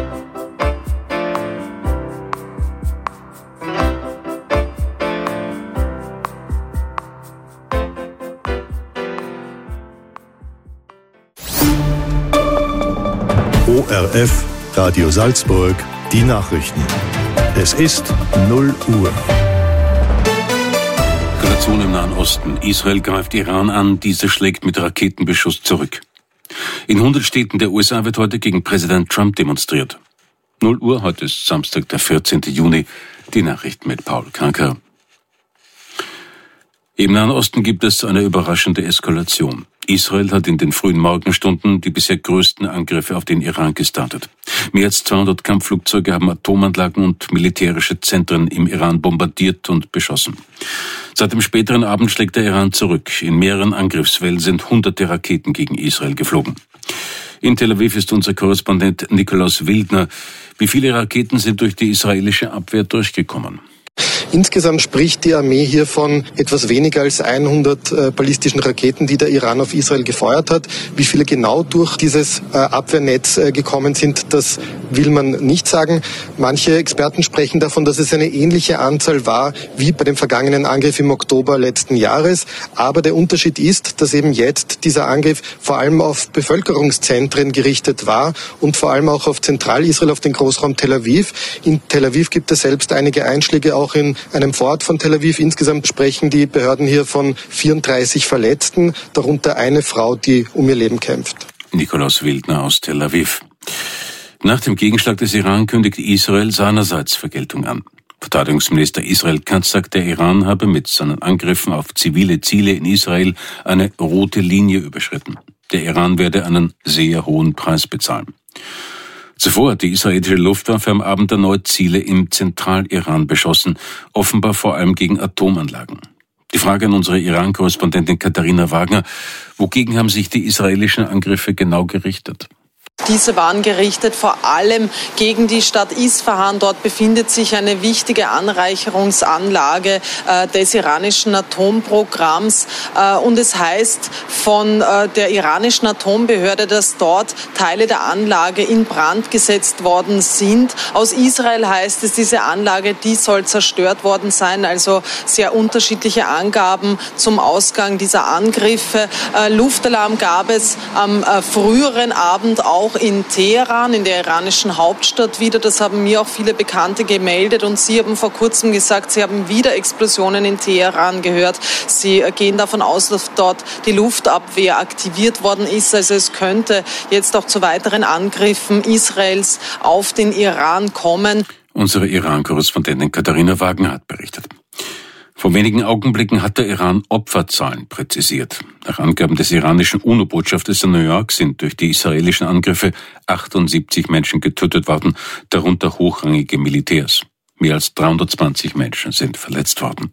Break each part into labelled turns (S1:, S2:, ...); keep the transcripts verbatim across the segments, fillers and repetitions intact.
S1: O R F, Radio Salzburg, die Nachrichten. Es ist null Uhr.
S2: Eskalation im Nahen Osten. Israel greift Iran an, dieser schlägt mit Raketenbeschuss zurück. In hundert Städten der U S A wird heute gegen Präsident Trump demonstriert. null Uhr, heute ist Samstag, der vierzehnten Juni. Die Nachrichten mit Paul Kanker. Im Nahen Osten gibt es eine überraschende Eskalation. Israel hat in den frühen Morgenstunden die bisher größten Angriffe auf den Iran gestartet. Mehr als zweihundert Kampfflugzeuge haben Atomanlagen und militärische Zentren im Iran bombardiert und beschossen. Seit dem späteren Abend schlägt der Iran zurück. In mehreren Angriffswellen sind hunderte Raketen gegen Israel geflogen. In Tel Aviv ist unser Korrespondent Nikolaus Wildner. Wie viele Raketen sind durch die israelische Abwehr durchgekommen?
S3: Insgesamt spricht die Armee hier von etwas weniger als hundert äh, ballistischen Raketen, die der Iran auf Israel gefeuert hat. Wie viele genau durch dieses äh, Abwehrnetz äh, gekommen sind, das will man nicht sagen. Manche Experten sprechen davon, dass es eine ähnliche Anzahl war wie bei dem vergangenen Angriff im Oktober letzten Jahres. Aber der Unterschied ist, dass eben jetzt dieser Angriff vor allem auf Bevölkerungszentren gerichtet war und vor allem auch auf Zentralisrael, auf den Großraum Tel Aviv. In Tel Aviv gibt es selbst einige Einschläge, auch in einem Vorort von Tel Aviv. Insgesamt sprechen die Behörden hier von vierunddreißig Verletzten, darunter eine Frau, die um ihr Leben kämpft.
S2: Nikolaus Wildner aus Tel Aviv. Nach dem Gegenschlag des Iran kündigt Israel seinerseits Vergeltung an. Verteidigungsminister Israel Katz sagt, der Iran habe mit seinen Angriffen auf zivile Ziele in Israel eine rote Linie überschritten. Der Iran werde einen sehr hohen Preis bezahlen. Zuvor hat die israelische Luftwaffe am Abend erneut Ziele im Zentraliran beschossen, offenbar vor allem gegen Atomanlagen. Die Frage an unsere Iran-Korrespondentin Katharina Wagner: Wogegen haben sich die israelischen Angriffe genau gerichtet?
S4: Diese waren gerichtet vor allem gegen die Stadt Isfahan. Dort befindet sich eine wichtige Anreicherungsanlage äh, des iranischen Atomprogramms. Äh, und es heißt von äh, der iranischen Atombehörde, dass dort Teile der Anlage in Brand gesetzt worden sind. Aus Israel heißt es, diese Anlage, die soll zerstört worden sein. Also sehr unterschiedliche Angaben zum Ausgang dieser Angriffe. Äh, Luftalarm gab es am äh, früheren Abend auch in Teheran, in der iranischen Hauptstadt wieder. Das haben mir auch viele Bekannte gemeldet und sie haben vor kurzem gesagt, sie haben wieder Explosionen in Teheran gehört. Sie gehen davon aus, dass dort die Luftabwehr aktiviert worden ist. Also es könnte jetzt auch zu weiteren Angriffen Israels auf den Iran kommen.
S2: Unsere Iran-Korrespondentin Katharina Wagner hat berichtet. Vor wenigen Augenblicken hat der Iran Opferzahlen präzisiert. Nach Angaben des iranischen UNO-Botschafters in New York sind durch die israelischen Angriffe achtundsiebzig Menschen getötet worden, darunter hochrangige Militärs. Mehr als dreihundertzwanzig Menschen sind verletzt worden.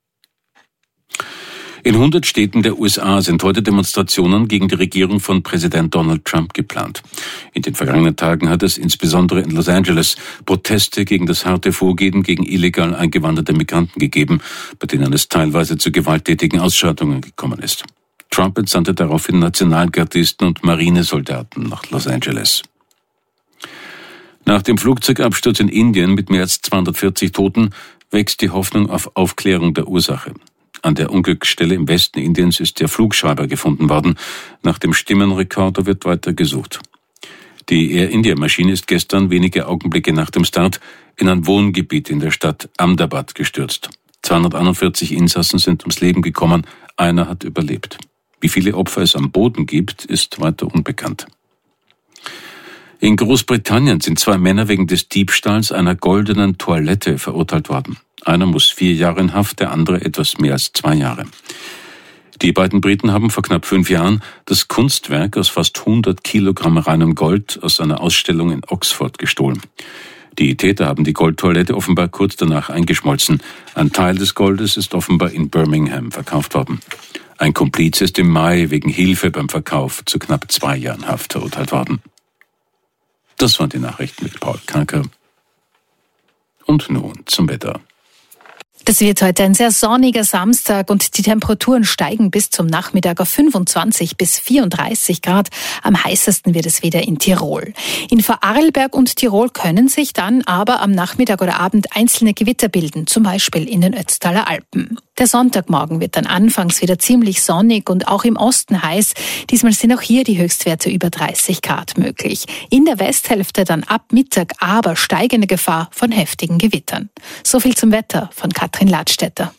S2: In hundert Städten der U S A sind heute Demonstrationen gegen die Regierung von Präsident Donald Trump geplant. In den vergangenen Tagen hat es insbesondere in Los Angeles Proteste gegen das harte Vorgehen gegen illegal eingewanderte Migranten gegeben, bei denen es teilweise zu gewalttätigen Ausschreitungen gekommen ist. Trump entsandte daraufhin Nationalgardisten und Marinesoldaten nach Los Angeles. Nach dem Flugzeugabsturz in Indien mit mehr als zweihundertvierzig Toten wächst die Hoffnung auf Aufklärung der Ursache. An der Unglücksstelle im Westen Indiens ist der Flugschreiber gefunden worden. Nach dem Stimmenrekorder wird weiter gesucht. Die Air India-Maschine ist gestern, wenige Augenblicke nach dem Start, in ein Wohngebiet in der Stadt Ahmedabad gestürzt. zweihunderteinundvierzig Insassen sind ums Leben gekommen, einer hat überlebt. Wie viele Opfer es am Boden gibt, ist weiter unbekannt. In Großbritannien sind zwei Männer wegen des Diebstahls einer goldenen Toilette verurteilt worden. Einer muss vier Jahre in Haft, der andere etwas mehr als zwei Jahre. Die beiden Briten haben vor knapp fünf Jahren das Kunstwerk aus fast hundert Kilogramm reinem Gold aus einer Ausstellung in Oxford gestohlen. Die Täter haben die Goldtoilette offenbar kurz danach eingeschmolzen. Ein Teil des Goldes ist offenbar in Birmingham verkauft worden. Ein Komplize ist im Mai wegen Hilfe beim Verkauf zu knapp zwei Jahren Haft verurteilt worden. Das waren die Nachrichten mit Paul Kanker. Und nun zum Wetter.
S5: Das wird heute ein sehr sonniger Samstag und die Temperaturen steigen bis zum Nachmittag auf fünfundzwanzig bis vierunddreißig Grad. Am heißesten wird es wieder in Tirol. In Vorarlberg und Tirol können sich dann aber am Nachmittag oder Abend einzelne Gewitter bilden, zum Beispiel in den Ötztaler Alpen. Der Sonntagmorgen wird dann anfangs wieder ziemlich sonnig und auch im Osten heiß. Diesmal sind auch hier die Höchstwerte über dreißig Grad möglich. In der Westhälfte dann ab Mittag aber steigende Gefahr von heftigen Gewittern. So viel zum Wetter von Katrin Ladstätter.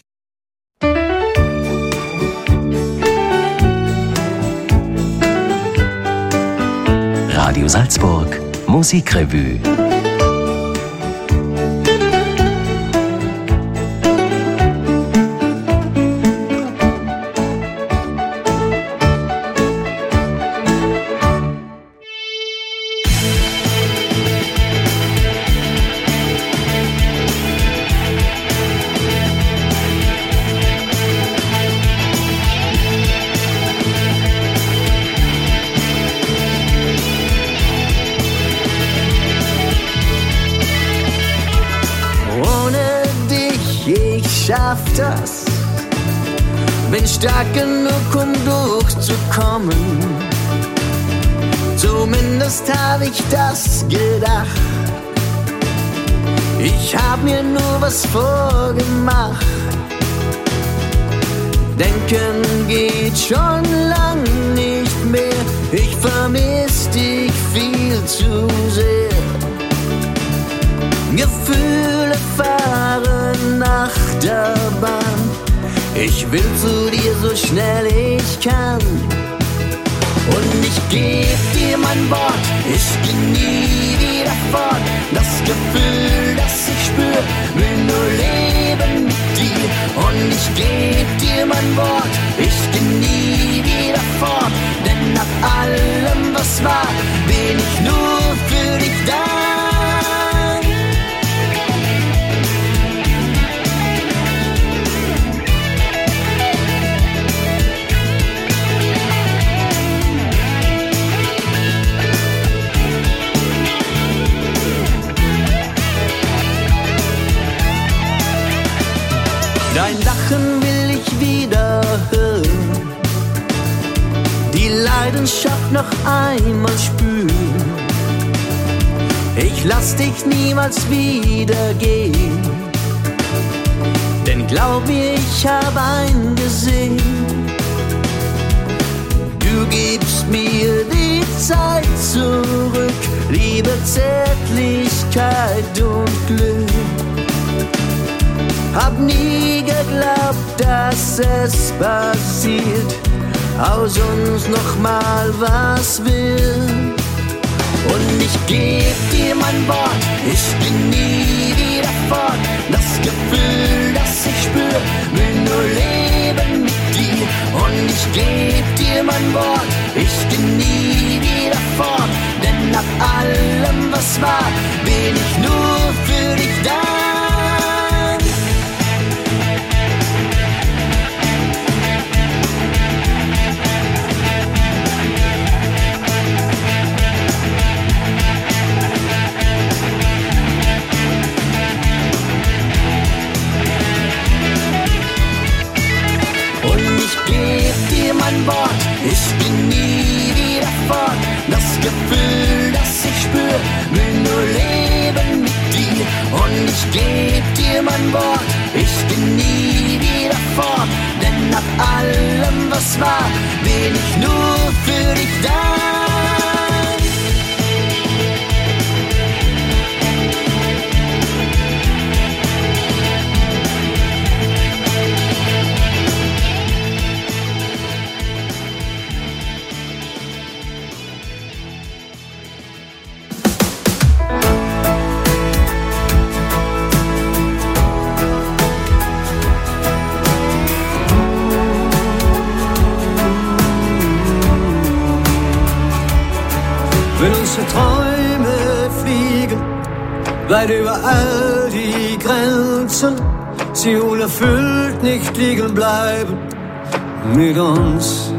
S6: Radio Salzburg Musikrevue.
S7: Schaff das, bin stark genug, um durchzukommen. Zumindest habe ich das gedacht. Ich hab mir nur was vorgemacht. Denken geht schon lang nicht mehr. Ich vermiss dich viel zu sehr. Gefühle fahren Achterbahn. Ich will zu dir so schnell ich kann. Und ich geb dir mein Wort, ich geh nie wieder fort. Das Gefühl, das ich spür, will nur leben mit dir. Und ich geb dir mein Wort, ich geh nie wieder fort. Denn nach allem, was war, bin ich nur für dich da. Dein Lachen will ich wieder hören, die Leidenschaft noch einmal spüren. Ich lass dich niemals wieder gehen, denn glaub mir, ich hab eingesehen. Du gibst mir die Zeit zurück, Liebe, Zärtlichkeit und Glück. Hab nie geglaubt, dass es passiert, aus uns noch mal was wird. Und ich geb dir mein Wort, ich geh nie wieder fort. Das Gefühl, das ich spür, will nur leben mit dir. Und ich geb dir mein Wort, ich geh nie wieder fort. Denn nach allem, was war, bin ich nur für dich da. Mein Wort, ich geh nie wieder fort. Das Gefühl, das ich spür, will nur leben mit dir. Und ich geb dir mein Wort, ich geh nie wieder fort. Denn nach allem, was war, bin ich nur für dich da.
S8: Wenn unsere Träume fliegen, weit über all die Grenzen, sie unerfüllt nicht liegen bleiben mit uns.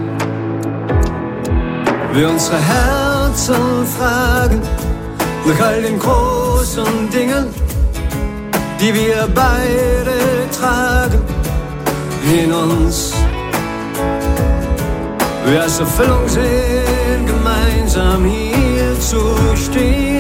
S8: Wir unsere Herzen fragen nach all den großen Dingen, die wir beide tragen in uns. Wir als Erfüllung sehen, gemeinsam hier zu stehen,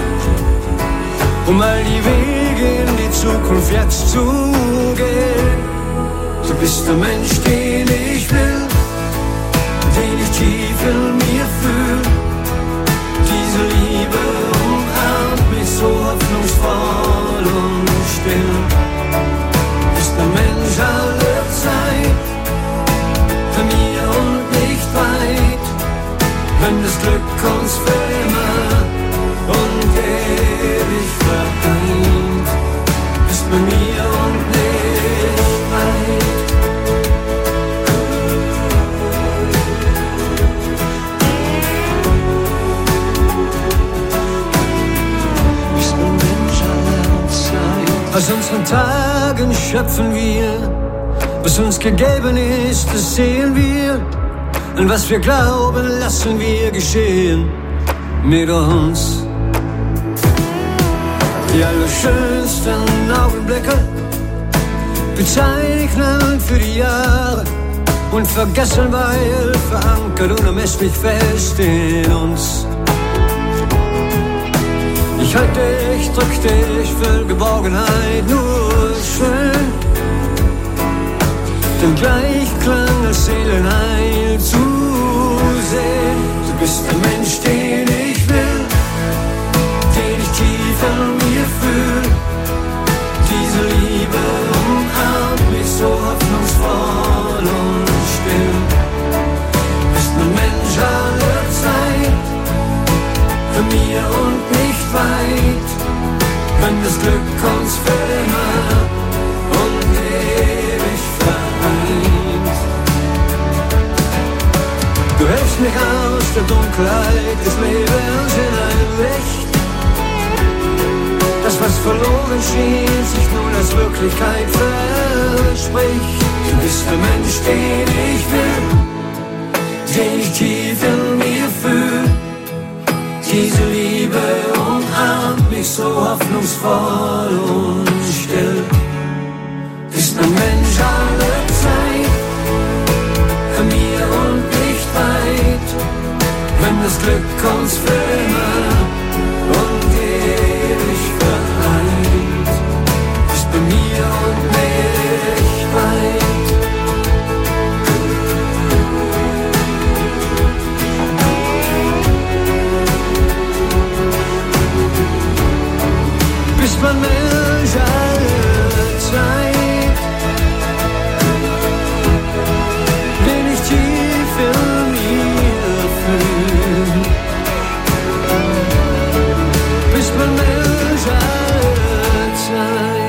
S8: um all die Wege in die Zukunft jetzt zu gehen. Du bist der Mensch, den ich will, den ich tief in mir fühle. Diese Liebe umarmt mich so hoffnungsvoll und still. Du bist der Mensch aller Zeit, für mir und nicht weit, wenn das Glück uns für immer und ewig vereint. Bist bei mir und nicht weit. Bist ein Mensch aller Zeit. Aus unseren Tagen schöpfen wir, was uns gegeben ist, das sehen wir. Und was wir glauben, lassen wir geschehen mit uns. Die allerschönsten Augenblicke bezeichnen für die Jahre und vergessen, weil verankert unermesslich fest in uns. Ich halte dich, drück dich, für Geborgenheit nur schön. Den Gleichklang als Seelenheil zu sehen. Du bist der Mensch, den ich will, den ich tief in mir fühle. Diese Liebe umarmt mich so hoffnungsvoll und still. Du bist ein Mensch aller Zeit, für mir und nicht weit, wenn das Glück uns für immer und ewig vereint. Du hältst mich aus der Dunkelheit des Lebens in ein Licht. Das, was verloren schien, sich nun als Wirklichkeit verspricht. Du bist der Mensch, den ich will, den ich tief in mir fühle. Diese Liebe umarmt mich so hoffnungsvoll und still. Bist ein Mensch aller Zeit, für mir und nicht weit, wenn das Glück uns für immer und ewig vereint. Bist bei mir und nicht weit. Bist mein Mensch aller Zeit, den ich tief in mir fühle. Bist mein Mensch aller Zeit.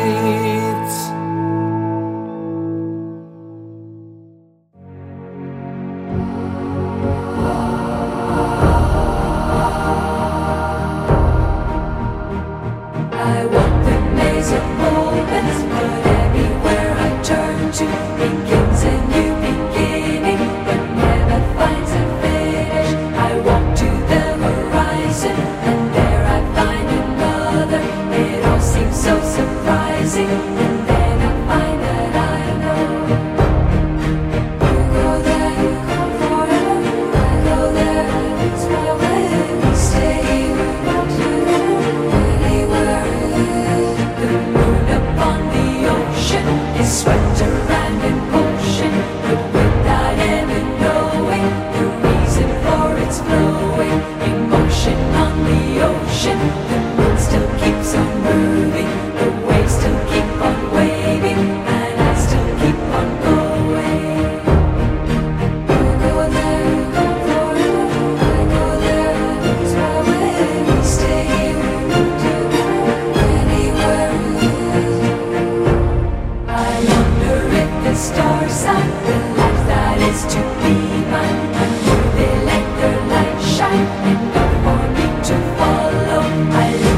S9: I walk the maze of moments, but everywhere I turn to begins a new beginning, but never finds a finish. I walk to the horizon, and there I find another. It all seems so surprising, and then I find that I know. You go there, you come forever. I go there, it's my way. We stay here, we go together, anywhere. The moon upon the ocean is swept around in motion, but without ever knowing the reason for its flowing. Emotion on the ocean, the moon still keeps on moving, the waves still keep on waving, and I still keep on going. You go there, you go forever, I go there, it's my way. We stay here, we go together, anywhere. I wonder if the stars are the life that is to be mine, and will they let their light shine enough for me to follow? I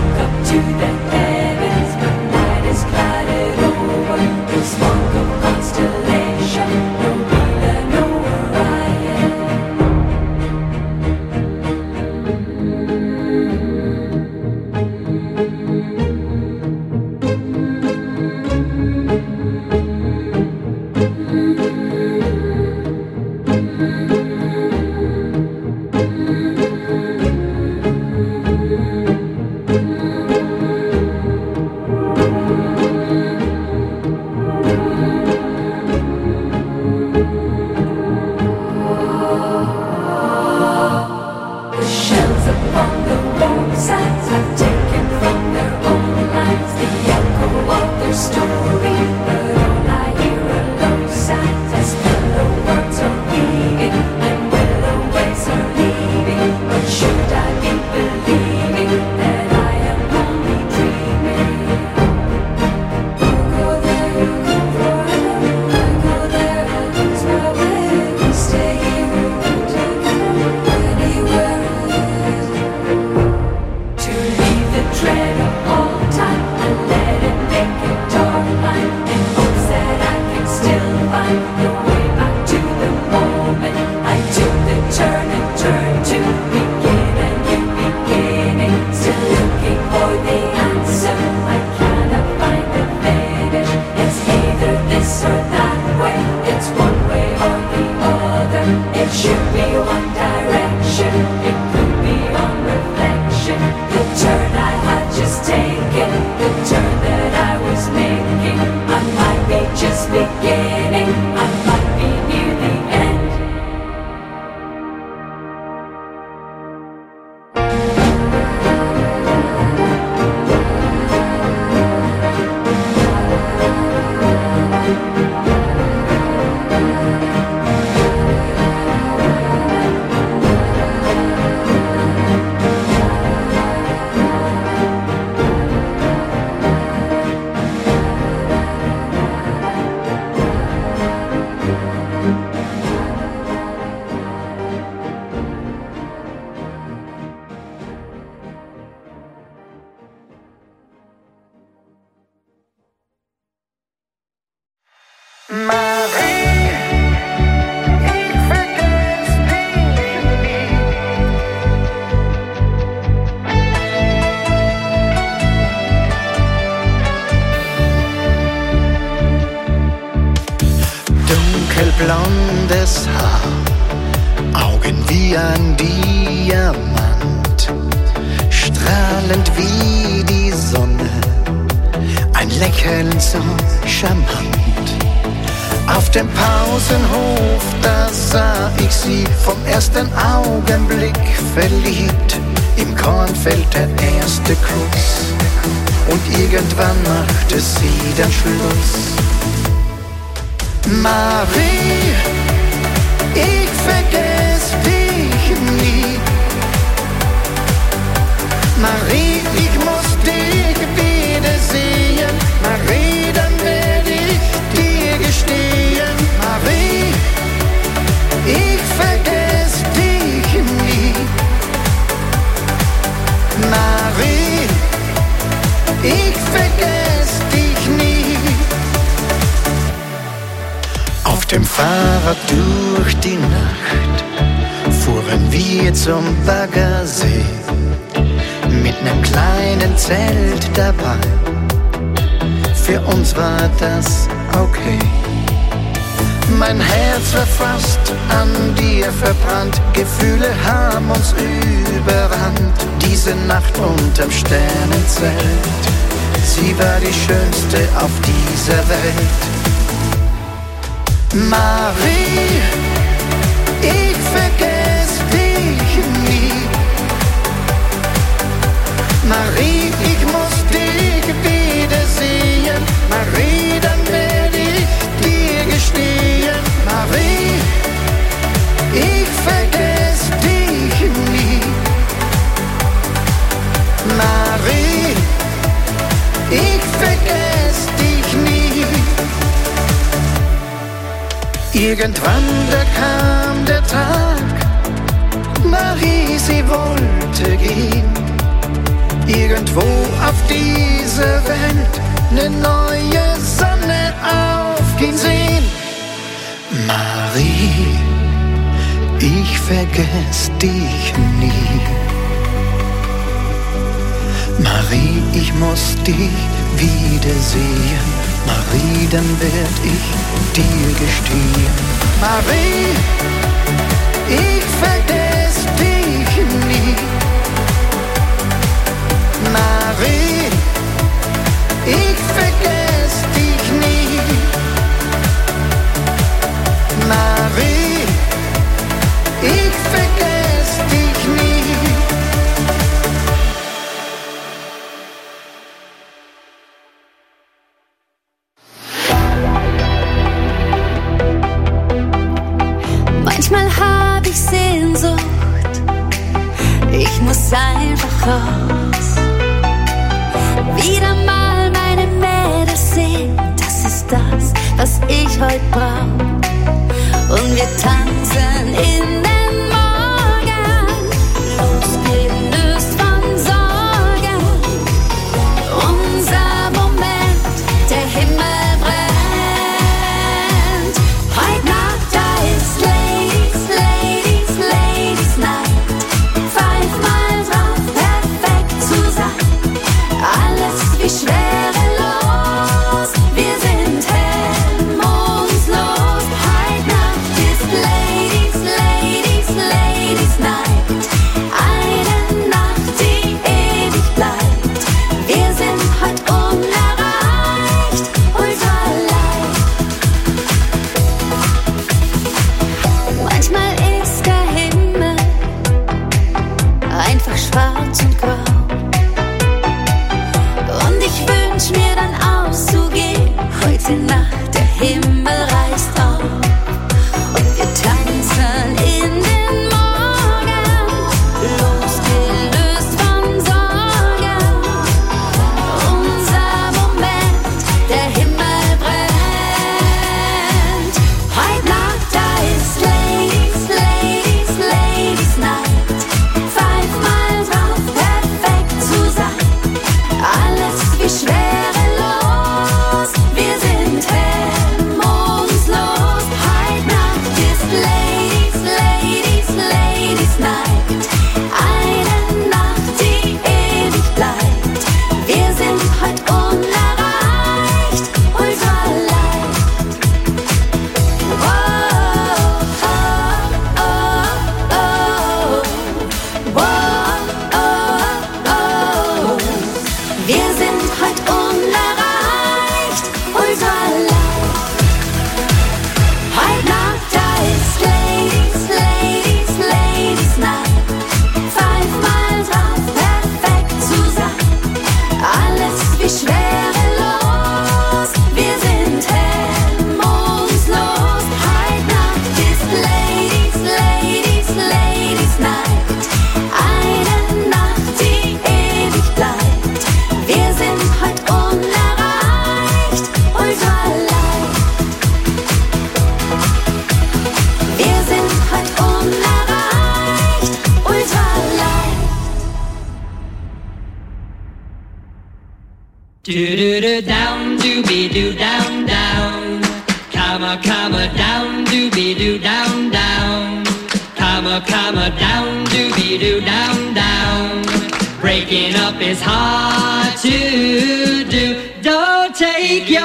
S9: upon the warm sands have taken from their own lands the echo of their story, but all I hear are low sighs as willow words are weaving and willow waves are leaving. But should I be believing that I am only dreaming? You go there, you go forever, I go there, I lose my way. We stay here, we together, anywhere to leave the tread of all time and let it make a dark line in hopes that I can still find the way back to the moment I took the turn and turned to begin a new beginning. Still looking for the answer, I cannot find the finish. It's either this or that way, it's one way or the other. It should be one direction, it could be on reflection. The turn I had just taken, the turn that I was making, I might be just beginning, I might be near the end.
S10: Dunkelblondes Haar, Augen wie ein Diamant, strahlend wie die Sonne, ein Lächeln so charmant. Auf dem Pausenhof, da sah ich sie vom ersten Augenblick verliebt. Im Kornfeld der erste Kuss und irgendwann machte sie dann Schluss. Marie, ich vergess dich nie. Marie, ich muss dich wiedersehen. Marie, dann werd ich dir gestehen. Marie, ich vergess dich nie. Marie, ich vergess dich nie. Auf dem Fahrrad durch die Nacht fuhren wir zum Baggersee mit nem kleinen Zelt dabei. Für uns war das okay. Mein Herz war fast an dir verbrannt, Gefühle haben uns überrannt. Diese Nacht unterm Sternenzelt, sie war die schönste auf dieser Welt. Marie, ich vergess dich nie. Marie, ich muss dich wiedersehen. Marie, dann werd ich dir gestehen. Marie, ich vergess dich nie. Marie, ich vergess dich nie. Irgendwann da kam der Tag, Marie, sie wollte gehen. Irgendwo auf dieser Welt ne neue Sonne aufgehen sehen. Marie, ich vergess dich nie. Marie, ich muss dich wiedersehen. Marie, dann werd ich dir gestehen. Marie, ich vergess dich nie. Marie, ich vergess dich nie. Marie, ich vergess dich nie.
S9: einfach raus. Wieder mal meine Mädels sehen, das ist das, was ich heute brauch. Und wir tanzen in den Morgen, losgelöst von Sorgen. Unser Moment, der Himmel brennt. Heute Nacht, da ist Ladies, Ladies, Ladies Night. Fünfmal drauf, perfekt zu sein. Alles wie schwerelos, wir sind hemmungslos. Heute Nacht ist Ladies, Ladies, Ladies Night. Eine Nacht, die ewig bleibt. Wir sind heute unerreicht, ultra leicht. Manchmal ist der Himmel einfach schwarz und grau. Und ich wünsch mir dann auszugehen, heute Nacht, der Himmel reißt auf. Und wir tanzen in den Morgen, losgelöst von Sorgen. Unser Moment, der Himmel brennt. Heute Nacht, da ist Ladies, Ladies, Ladies Night. Fünfmal drauf, perfekt zu sein. Alles wie schwerelos, wir sind hemmungslos. Heute Nacht ist Ladies, Ladies, Ladies Night. Eine Nacht, die ewig bleibt. Wir sind heute unerreicht, ultra leicht. Wow, oh, oh, oh. Wow, oh, oh. Wir sind heute unerreicht, ultra leicht. Heute Nacht, da ist Ladies, Ladies, Ladies Night. Fünfmal drauf, perfekt zu sein. Alles wie schwerelos, wir sind hemmungslos. Heute Nacht ist Ladies, Ladies, Ladies Night. Eine Nacht, die ewig bleibt. Wir sind heute unerreicht, ultra leicht. Wir sind heute unerreicht, ultra leicht.
S11: Do do do down, do be do down down, comma comma down, do be do down down, comma comma down, do be do down down. Breaking up is hard to do. Don't take your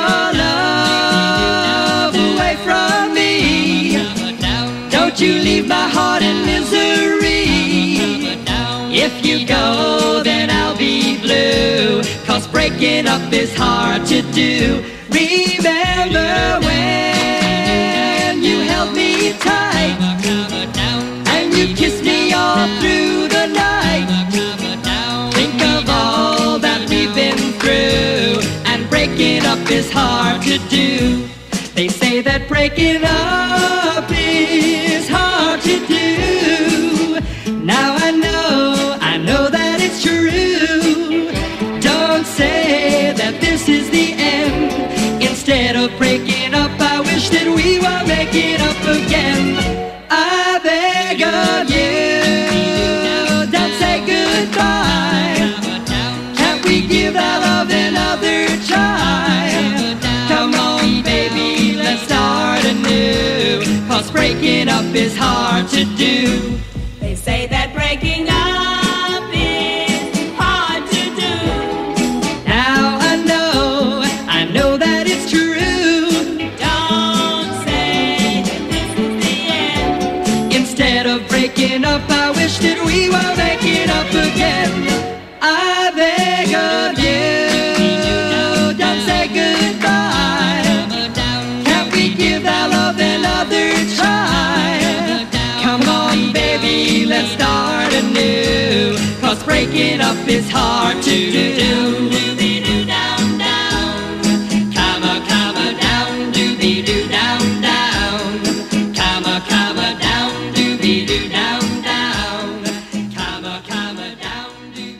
S11: love away from me. Don't you leave my heart in misery. If you go, then I'll be blue. Cause breaking up is hard to do. Remember when you held me tight and you kissed me all through the night. Think of all that we've been through, and breaking up is hard to do. They say that breaking up is hard to do. Now I know, I know that it's true. Don't say that this is the end. Instead of breaking up, I wish that we were making up again. I beg of you, don't say goodbye. Can't we give our love another try? Come on, baby, let's start anew. Cause breaking up is hard to do. They say that breaking up is hard to do. Now I know, I know that it's true. Don't say that this is the end. Instead of breaking up, I wish that we were making up again. I beg of you, don't say goodbye. Can't we give our love another try? Come on, baby, let's start anew. Cause breaking up is hard to do. Doobie-doo down down, comma comma down, doobie-doo down down, comma comma down, doobie-doo down down, comma comma down, doobie-doo.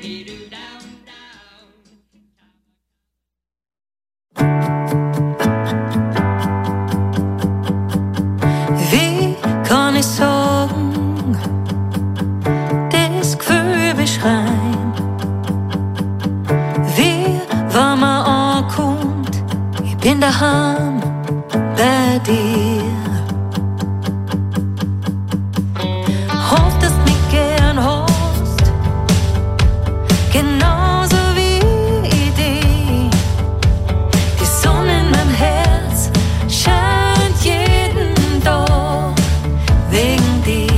S12: bin daheim bei dir. Hoff, dass du mich gern hast, genauso wie ich dich. Die Sonne in meinem Herz scheint jeden Tag wegen dir.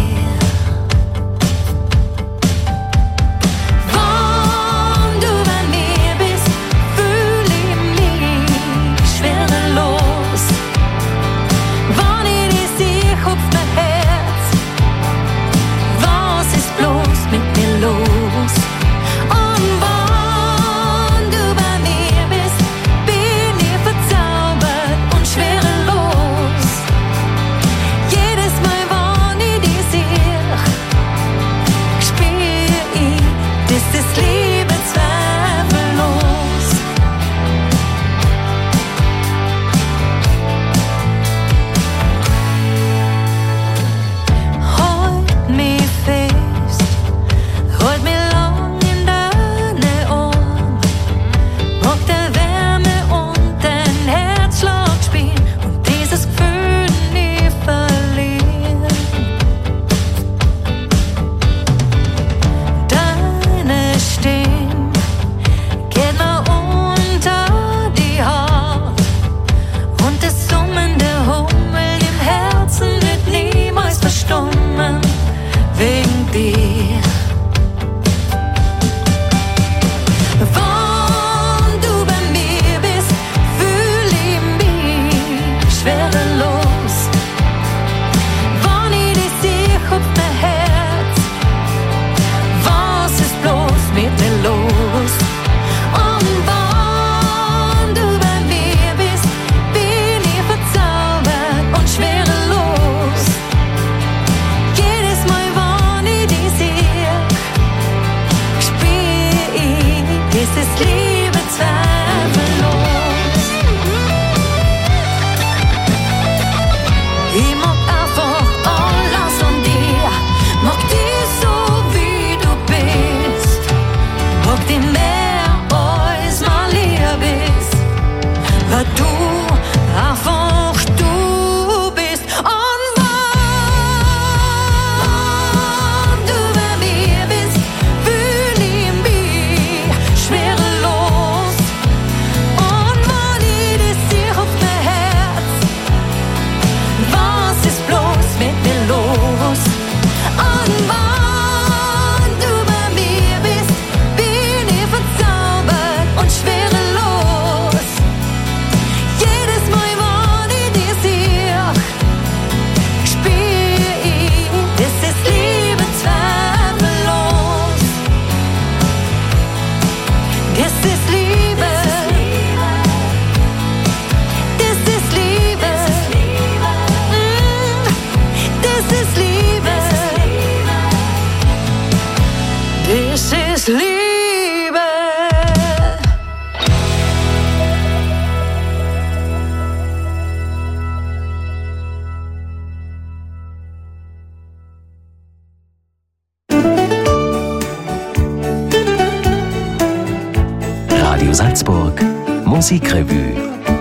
S6: Radio Salzburg Musikrevue.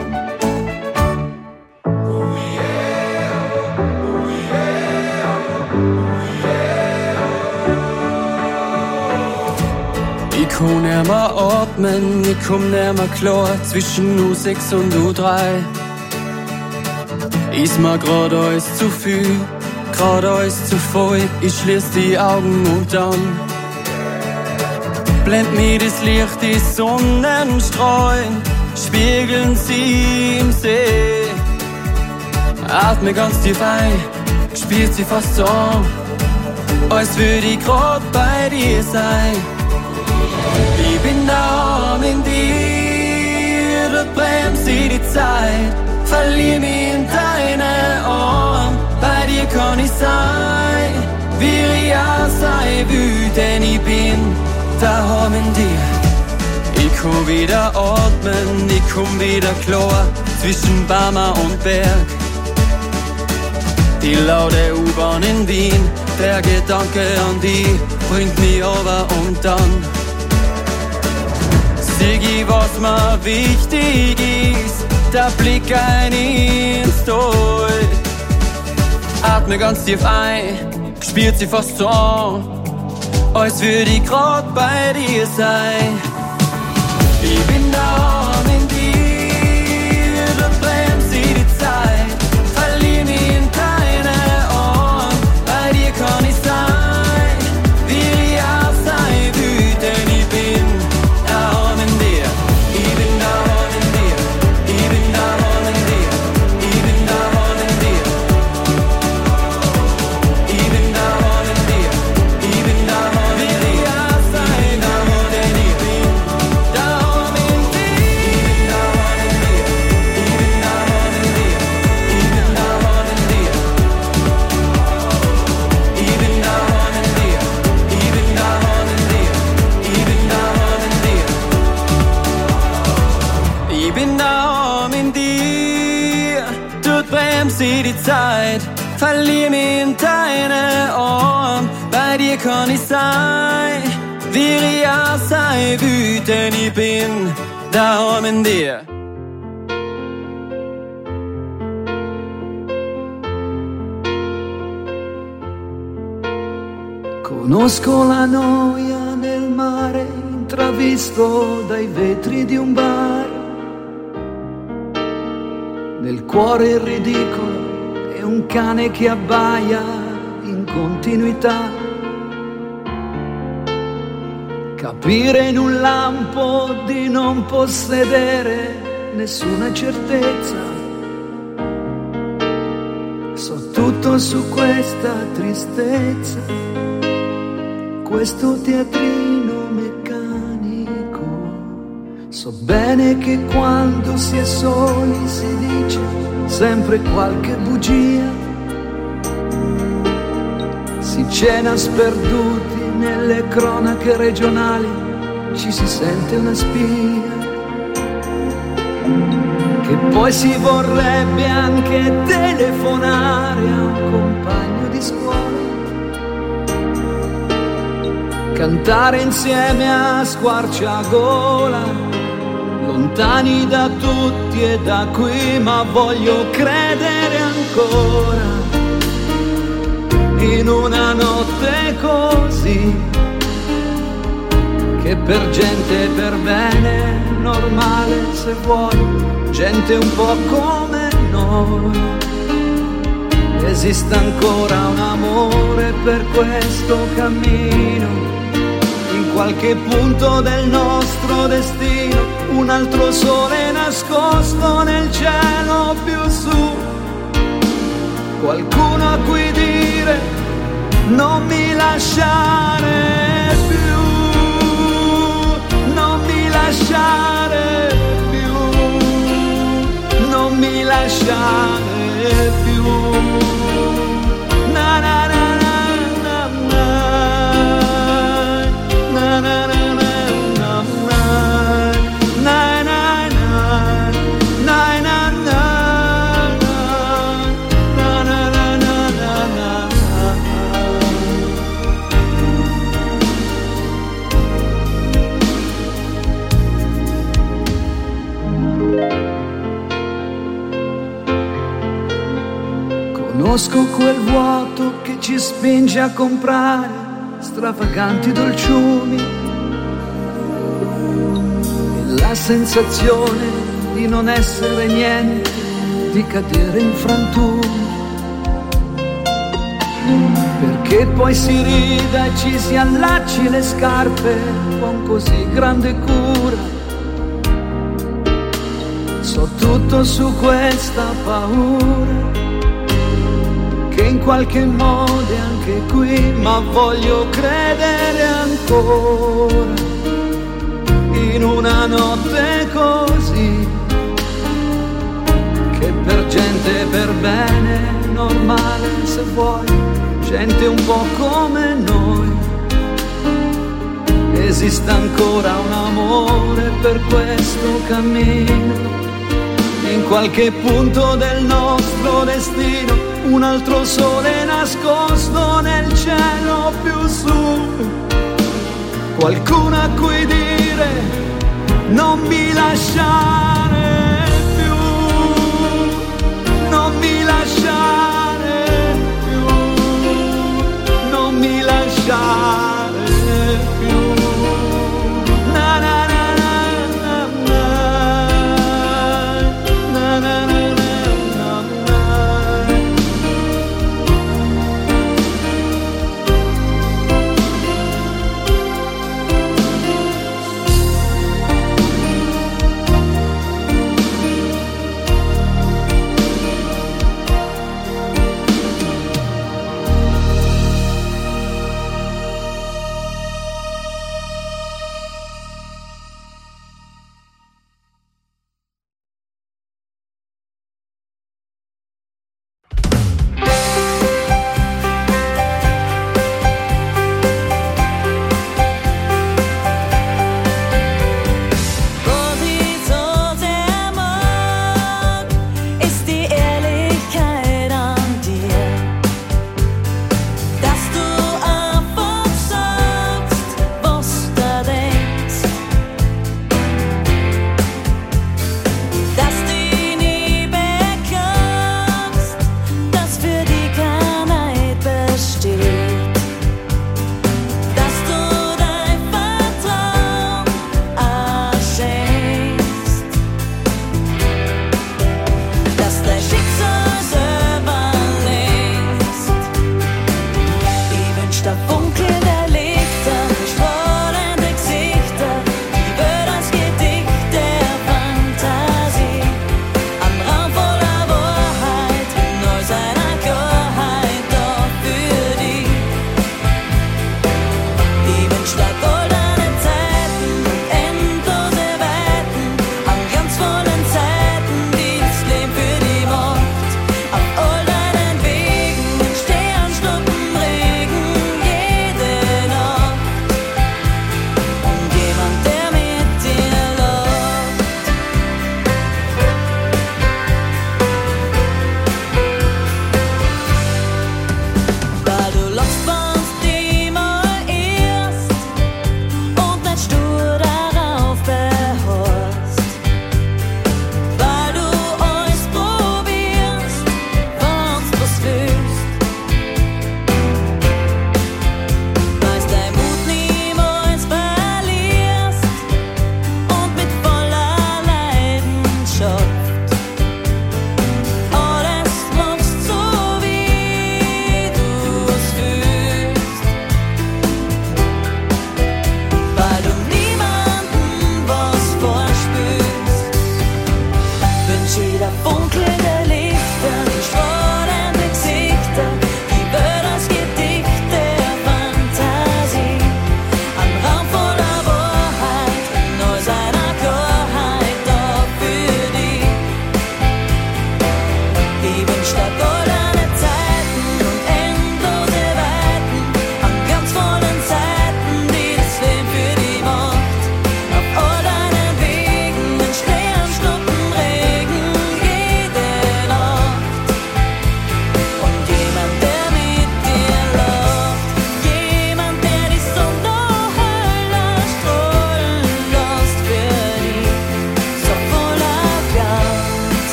S13: Ich kann nicht mehr atmen, ich komm nicht mehr klar zwischen U sechs und U drei. Ist mir grad alles zu viel, grad alles zu voll. Ich schließ die Augen und dann blend mir das Licht, die Sonnenstrahlen spiegeln sie im See. Atme ganz tief ein, spürt sie fast so an, als würde ich grad bei dir sein. Ich bin arm in dir, dort bremst sie die Zeit, verlier mich in deine Arme. Bei dir kann ich sein, wie ich auch sein will, denn ich bin daheim in dir. Ich komm wieder atmen, ich komm wieder klar zwischen Barmer und Berg. Die laute U-Bahn in Wien, der Gedanke an die bringt mich over und dann sieh ich, was mir wichtig ist. da Blick ein Install. Atme ganz tief ein, spürt sie fast so an, als würde ich grad bei dir sein. Ich bin da in dir, da bremst sie die Zeit, verlier mich in deine Ohren, bei dir kann ich sein, wie ich auch sein will, denn ich bin da in dir, ich bin da in dir, ich bin da in dir, ich bin da in dir, ich bin da in dir, ich bin da in dir, wie ich auch sein will, denn ich bin da in dir, ich bin da in dir, ich bin da in dir, ich bin da in dir, ich bin da in dir, ich bin da in dir, ich bin da in dir, ich bin da in dir, du bremst die Zeit, verlier mich in deine Ohren, bei dir kann ich sein, wie ich auch sein will, denn ich bin da in dir.
S8: Conosco la noia nel mare, intravisto dai vetri di un bar. Nel cuore il ridicolo e un cane che abbaia in continuità. Capire in un lampo di non possedere nessuna certezza. So tutto su questa tristezza, questo teatrino meccanico. So bene che quando si è soli si dice sempre qualche bugia, si cena sperduti nelle cronache regionali, ci si sente una spia, che poi si vorrebbe anche telefonare a un compagno di scuola, cantare insieme a squarciagola, lontani da tutti e da qui, ma voglio credere ancora in una notte così, che per gente per bene, normale se vuoi, gente un po' come noi, esiste ancora un amore per questo cammino, in qualche punto del nostro destino, un altro sole nascosto nel cielo più su, qualcuno a cui dire non mi lasciare più, non mi lasciare più, non mi lasciare più. Na na na na na na na na na Conosco quel vuoto che ci spinge a comprare stravaganti dolciumi e la sensazione di non essere niente, di cadere in frantumi, perché poi si rida e ci si allacci le scarpe con così grande cura. So tutto su questa paura, che in qualche modo è anche qui, ma voglio credere ancora in una notte così, che per gente per bene, normale se vuoi, gente un po' come noi, esiste ancora un amore per questo cammino, in qualche punto del nostro destino, un altro sole nascosto nel cielo più su, qualcuno a cui dire non mi lasciare più,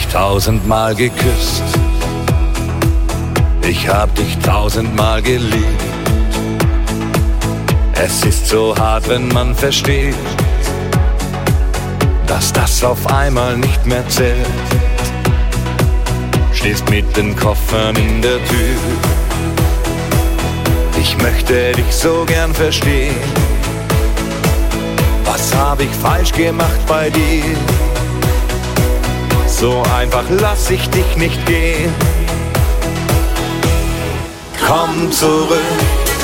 S14: dich tausendmal geküsst, ich hab dich tausendmal geliebt. Es ist so hart, wenn man versteht, dass das auf einmal nicht mehr zählt. Stehst mit den Koffern in der Tür, ich möchte dich so gern verstehen. Was hab ich falsch gemacht bei dir? So einfach lass ich dich nicht gehen. Komm zurück,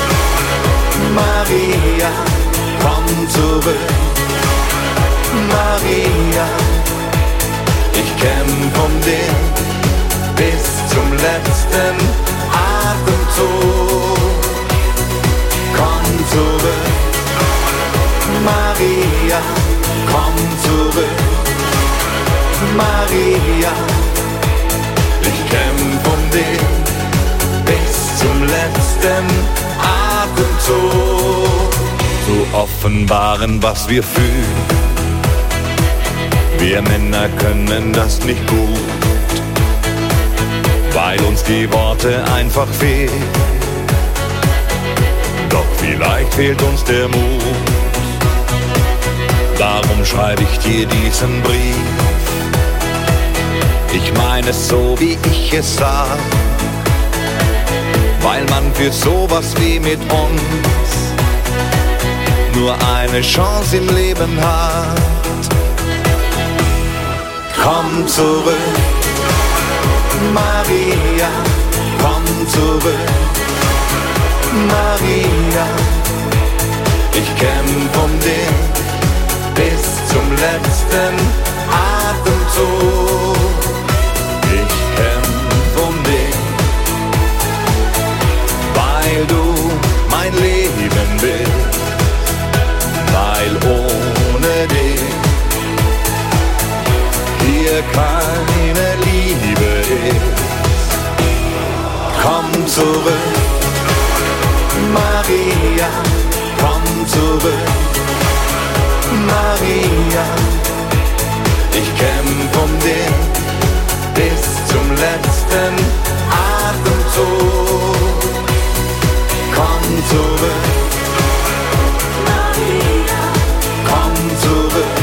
S14: Maria, komm zurück, Maria. Ich kämpf um dich bis zum letzten Atemzug. Komm zurück, Maria, komm zurück, Maria. Ich kämpf um dich bis zum letzten Atemzug. Zu offenbaren, was wir fühlen, wir Männer können das nicht gut, weil uns die Worte einfach fehlen. Doch vielleicht fehlt uns der Mut. Darum schreibe ich dir diesen Brief. Ich meine es so, wie ich es sag, weil man für sowas wie mit uns nur eine Chance im Leben hat. Komm zurück, Maria, komm zurück, Maria. Ich kämpf um dich bis zum letzten Atemzug. Ich kämpf um dich, weil du mein Leben bist, weil ohne dich hier keine Liebe ist. Komm zurück, Maria, komm zurück, Maria. Ich kämpf um dich bis zum letzten Atemzug. Komm zurück, Maria, komm zurück,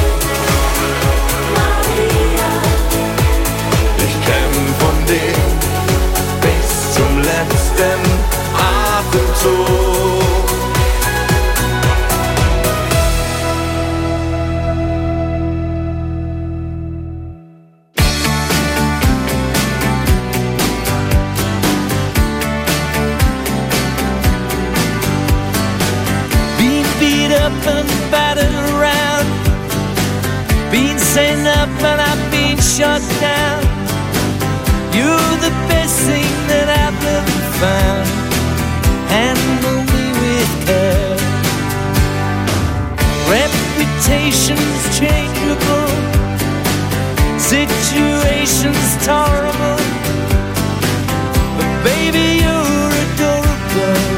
S14: Maria. Ich kämpf um dich bis zum letzten Atemzug.
S15: And battered around, been sent up and I've been shut down. You're the best thing that I've ever found. Handle me with care. Reputation's changeable, situation's tolerable, but baby you're adorable.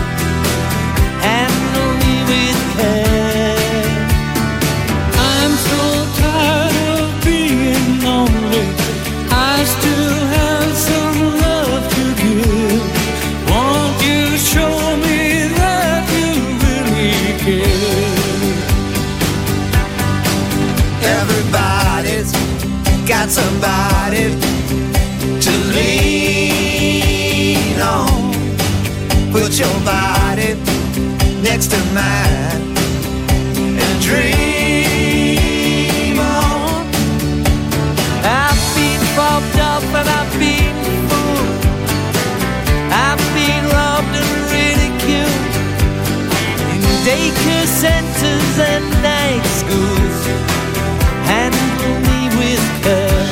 S15: Handle me with care. I'm so tired of being lonely. I still have some love to give. Won't you show me that you really care?
S10: Everybody's got somebody to lean on. Put your body next to mine and dream on.
S15: I've been fobbed up and I've been fooled. I've been robbed and ridiculed in daycare centers and night schools. Handle me with care.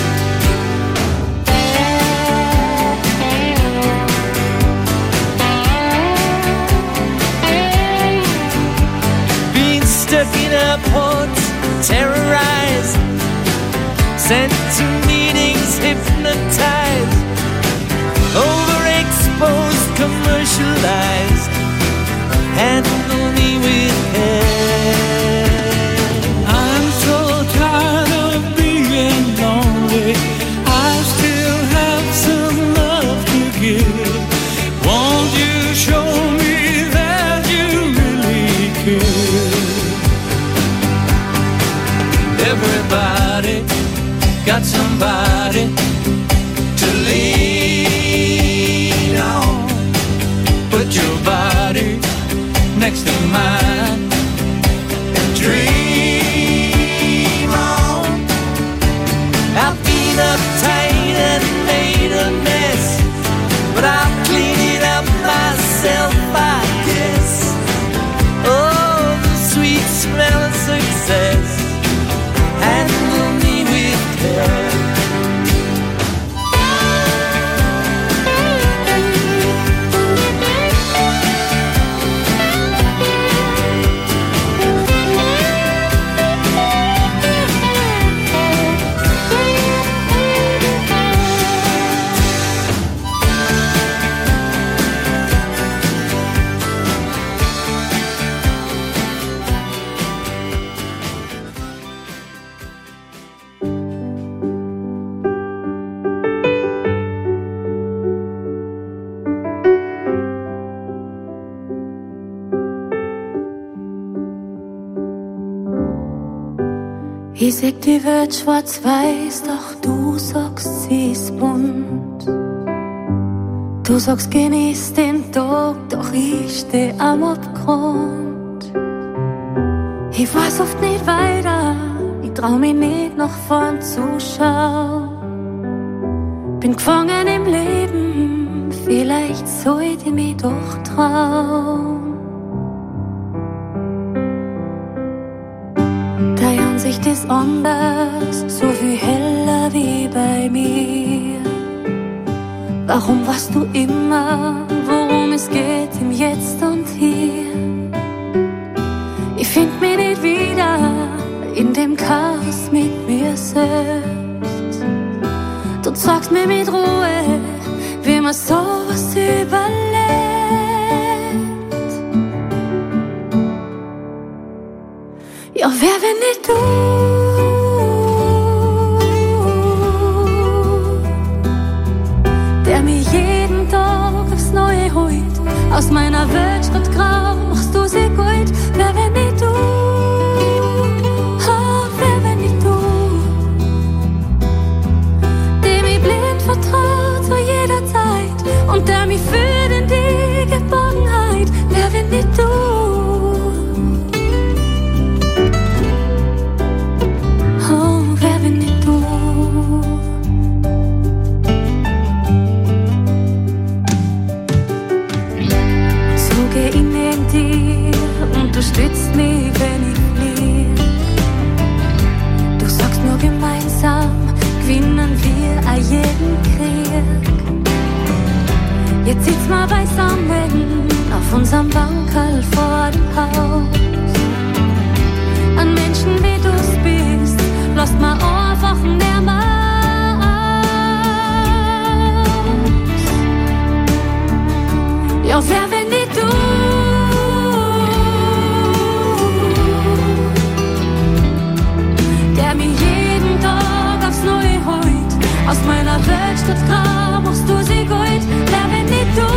S15: Stuck in airports, terrorized, sent to meetings, hypnotized, overexposed, commercialized. Handle me with care.
S16: I'm so tired of being lonely.
S12: Ich sag, die wird schwarz-weiß, doch du sagst, sie ist bunt. Du sagst, genieß den Tag, doch ich steh am Abgrund. Ich weiß oft nicht weiter, ich trau mich nicht nach vorn zu schauen. Bin gefangen im Leben, vielleicht sollte ich mich doch trauen. Deine Ansicht ist anders, so viel heller wie bei mir. Warum weißt du immer, worum es geht im Jetzt und Hier? Ich find mich nicht wieder in dem Chaos mit mir selbst. Du sagst mir mit Ruhe, wie man sowas überlebt. Ja, wer wenn nicht du? Der mich jeden Tag aufs Neue holt. Aus meiner Welt statt grau machst du sie Gold. Wer wenn nicht du? Oh, wer wenn nicht du? Der mich blind vertraut zu jeder Zeit und der mich führt in die Geborgenheit. Wer wenn nicht du? Oh, wer wenn nicht du? So geh ich neben dir und du stützt mich, wenn ich flieg. Du sagst nur gemeinsam gewinnen wir a jeden Krieg. Jetzt sitzen wir beisammen auf unserem Bankerl vor dem Haus. An Menschen wie du's bist, lasst mal einfach näher aus. Ja, wer wenn nicht du? Der mich jeden Tag aufs Neue holt. Aus meiner Welt statt grau machst du sie Gold. Wer wenn nicht du?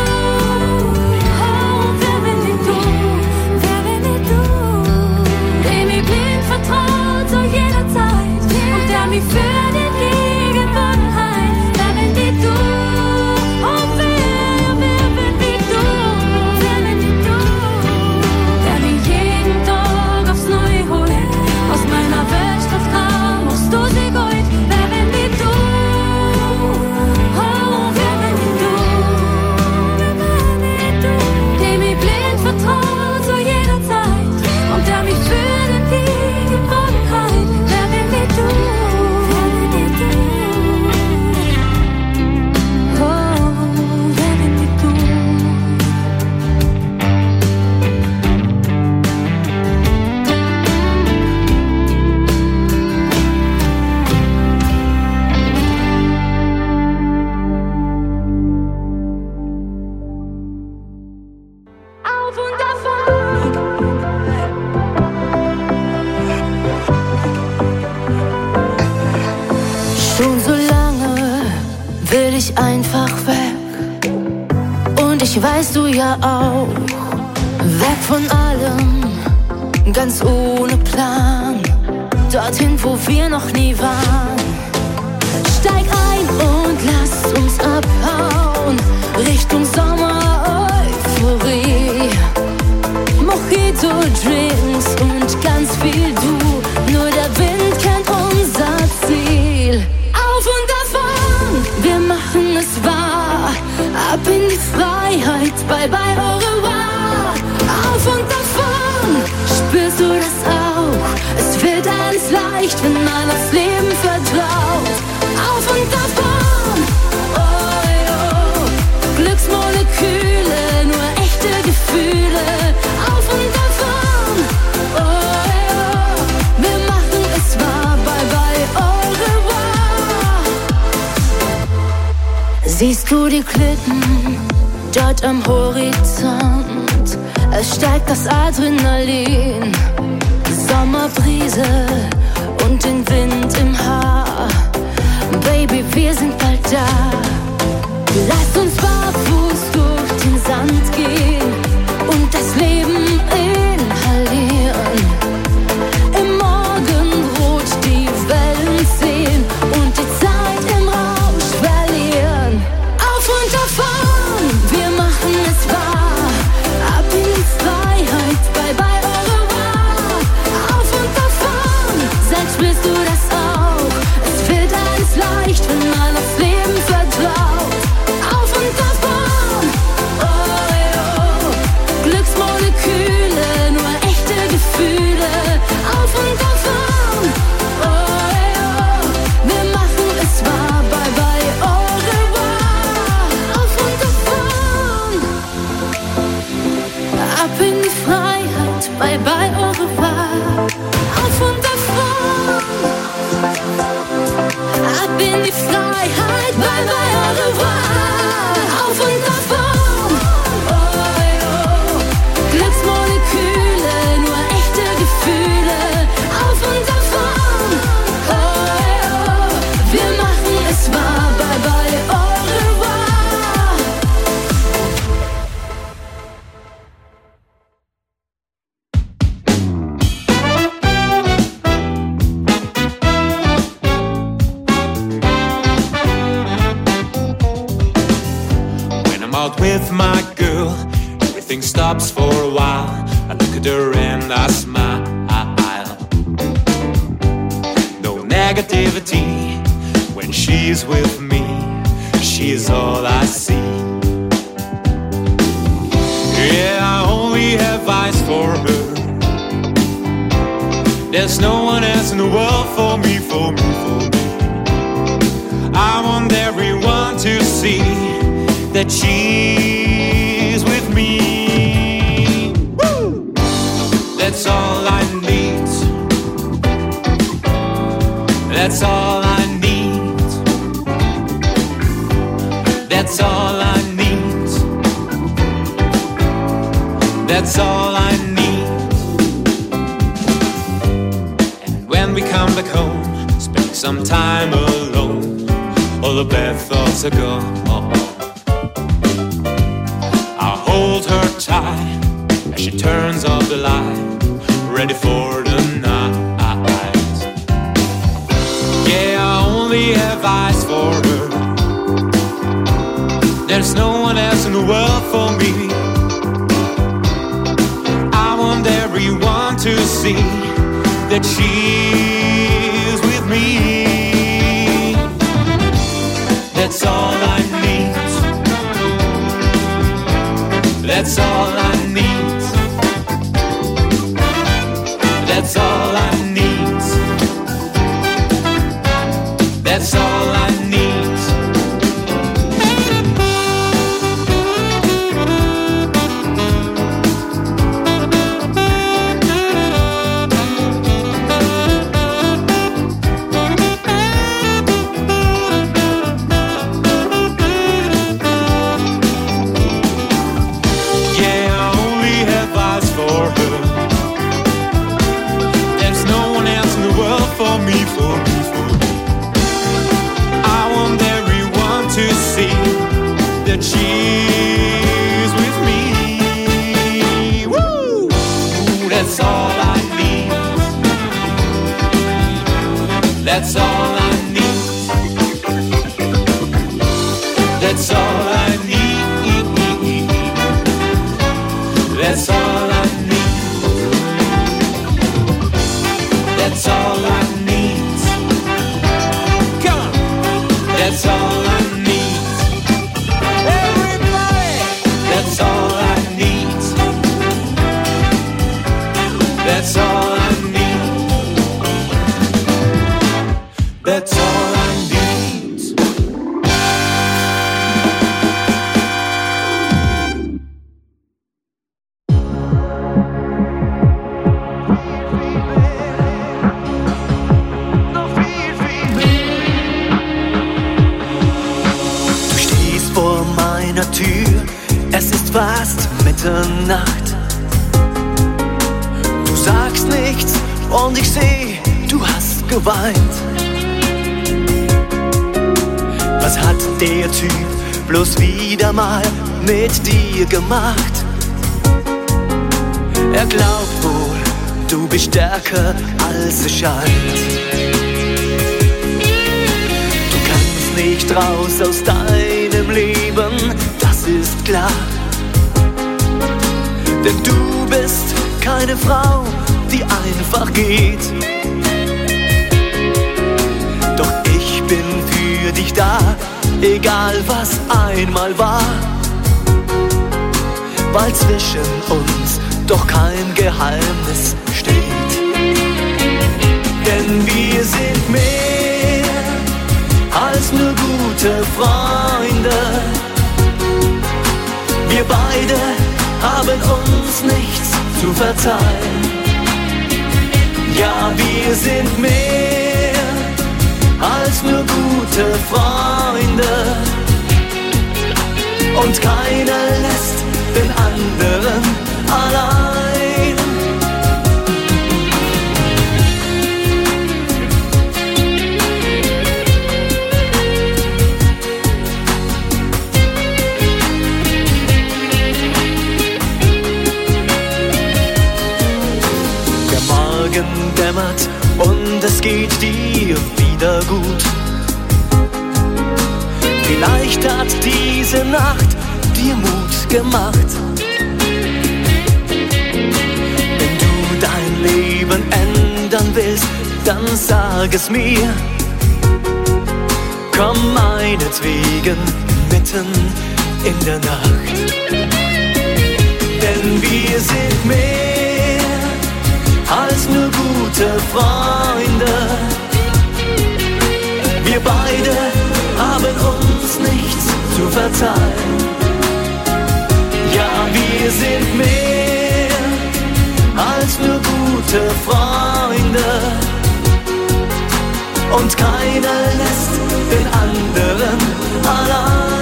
S12: Oh, wer wenn nicht du? Wer wenn nicht du? Dem ich blind vertraut zu jeder Zeit und der mich führt in die Geborgenheit. Wer wenn nicht du? Oh, wer, wer wenn nicht du? Wer wenn nicht du? Der mich jeden Tag aufs Neue holt. Aus meiner Welt statt grau machst du sie Gold. Wer wenn nicht du? Oh, wer wenn nicht du? Wer wenn nicht du? Dem ich blind vertraut zu jeder Zeit und der mich führt in die Geborgenheit. Wer wenn nicht du? Wer wenn nicht du? Oh, wer wenn nicht du? Auf und davon.
S16: Schon so lange will ich einfach weg. Und ich weiß, du ja auch. Weg von allem, ganz ohne Plan. Dorthin, wo wir noch nie waren. Steig ein und lass uns abhauen. Richtung Sommer-Euphorie. Mojito-Drinks und ganz viel du. Nur der Wind kennt unser Ziel. Auf und davon, wir machen es wahr. Ab in die Freiheit, bye bye au revoir. Auf und davon, spürst du das auch? Es wird alles leicht, wenn man aufs Leben vertraut. Auf und davon, oh, oh. Glücksmoleküle, nur echte Gefühle. Auf und davon, oh, oh. Wir machen es wahr, bye bye au revoir. Siehst du die Klippen dort am Horizont? Es steigt das Adrenalin, Sommerbrise und den Wind im Haar. Baby, wir sind bald da. Lass uns barfuß durch den Sand gehen und das Leben inhalieren. Im Morgenrot bye bye au revoir. Auf und davon, ab in die Freiheit, bye bye au revoir. Auf und davon, oh, oh. Glücksmoleküle, nur echte Gefühle. Auf und davon, oh, oh. Wir machen es wahr, bye bye au revoir.
S17: Out with my girl, everything stops for a while. I look at her and I smile. No negativity when she's with me. She's all I see. Yeah, I only have eyes for her. There's no one else in the world for me, for me, for me. I want everyone to see that she's with me. Woo! That's all I need. That's all I need. That's all I need. That's all I need. And when we come back home, spend some time alone, all the bad thoughts are gone. Hold her tight as she turns off the light, ready for the night. Yeah, I only have eyes for her. There's no one else in the world for me. I want everyone to see that she's with me. That's all I need. That's all I need. That's all I need. That's all I need. For me, for me, for me. I want everyone to see that she's with me. Woo! That's all I need. That's all I need. That's all I need. That's all I need. That's all I need. Come on. That's all I need. Everybody. That's all I need. That's all I need. That's all I need.
S7: Es ist fast Mitternacht. Du sagst nichts und ich seh, du hast geweint. Was hat der Typ bloß wieder mal mit dir gemacht? Er glaubt wohl, du bist stärker als es scheint. Du kannst nicht raus aus deinem Leben, das ist klar. Denn du bist keine Frau, die einfach geht. Doch ich bin für dich da, egal was einmal war. Weil zwischen uns doch kein Geheimnis steht. Denn wir sind mehr als nur gute Freunde. Wir beide haben uns nichts zu
S15: zu verzeihen. Ja, wir sind mehr als nur gute Freunde und keiner lässt den anderen allein. Dämmert und es geht dir wieder gut. Vielleicht hat diese Nacht dir Mut gemacht. Wenn du dein Leben ändern willst, dann sag es mir. Komm meinetwegen mitten in der Nacht. Denn wir sind mehr als nur gute Freunde. Wir beide haben uns nichts zu verzeihen. Ja, wir sind mehr als nur gute Freunde und keiner lässt den anderen allein.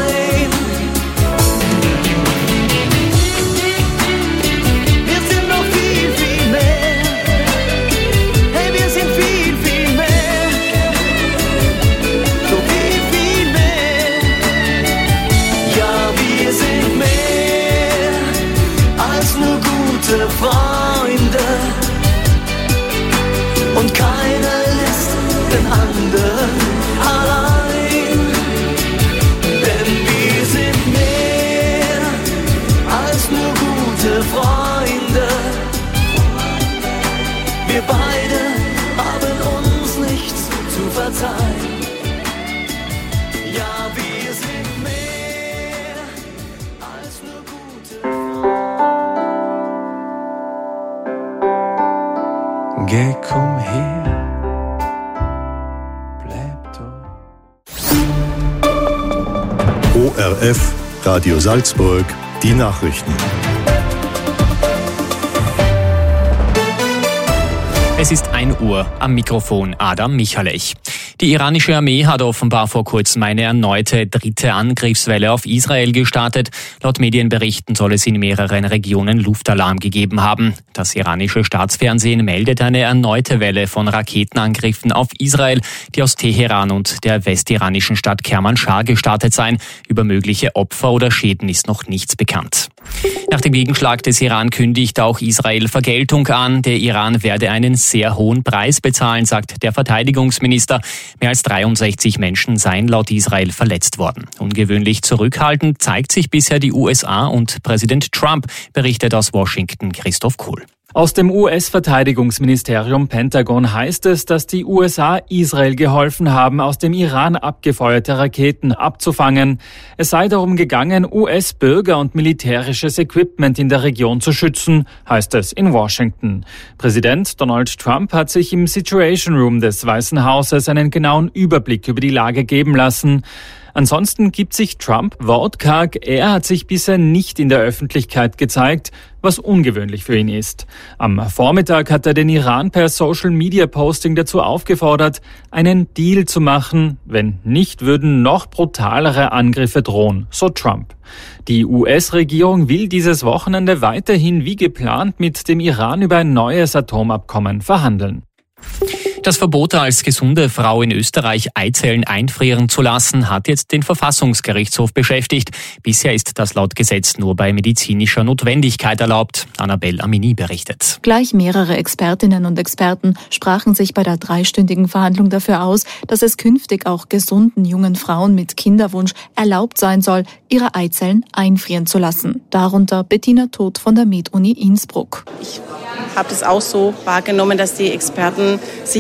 S15: Freunde und keiner lässt den anderen allein, denn wir sind mehr als nur gute Freunde. Wir beide haben uns nichts zu verzeihen. Ja, wir sind mehr als nur gute Freunde.
S18: Geh, komm her, bleib
S1: da. O R F, Radio Salzburg, die Nachrichten.
S19: Es ist ein Uhr, am Mikrofon Adam Michalech. Die iranische Armee hat offenbar vor kurzem eine erneute dritte Angriffswelle auf Israel gestartet. Laut Medienberichten soll es in mehreren Regionen Luftalarm gegeben haben. Das iranische Staatsfernsehen meldet eine erneute Welle von Raketenangriffen auf Israel, die aus Teheran und der westiranischen Stadt Kermanschah gestartet seien. Über mögliche Opfer oder Schäden ist noch nichts bekannt. Nach dem Gegenschlag des Iran kündigt auch Israel Vergeltung an. Der Iran werde einen sehr hohen Preis bezahlen, sagt der Verteidigungsminister. Mehr als dreiundsechzig Menschen seien laut Israel verletzt worden. Ungewöhnlich zurückhaltend zeigt sich bisher die U S A und Präsident Trump, berichtet aus Washington Christoph Kuhl.
S20: Aus dem U S-Verteidigungsministerium Pentagon heißt es, dass die U S A Israel geholfen haben, aus dem Iran abgefeuerte Raketen abzufangen. Es sei darum gegangen, U S-Bürger und militärisches Equipment in der Region zu schützen, heißt es in Washington. Präsident Donald Trump hat sich im Situation Room des Weißen Hauses einen genauen Überblick über die Lage geben lassen. Ansonsten gibt sich Trump wortkarg. Er hat sich bisher nicht in der Öffentlichkeit gezeigt, was ungewöhnlich für ihn ist. Am Vormittag hat er den Iran per Social-Media-Posting dazu aufgefordert, einen Deal zu machen. Wenn nicht, würden noch brutalere Angriffe drohen, so Trump. Die U S-Regierung will dieses Wochenende weiterhin wie geplant mit dem Iran über ein neues Atomabkommen verhandeln.
S19: Das Verbot, als gesunde Frau in Österreich Eizellen einfrieren zu lassen, hat jetzt den Verfassungsgerichtshof beschäftigt. Bisher ist das laut Gesetz nur bei medizinischer Notwendigkeit erlaubt. Annabelle Amini berichtet.
S21: Gleich mehrere Expertinnen und Experten sprachen sich bei der dreistündigen Verhandlung dafür aus, dass es künftig auch gesunden jungen Frauen mit Kinderwunsch erlaubt sein soll, ihre Eizellen einfrieren zu lassen. Darunter Bettina Todt von der Med-Uni Innsbruck.
S22: Ich habe das auch so wahrgenommen, dass die Experten sich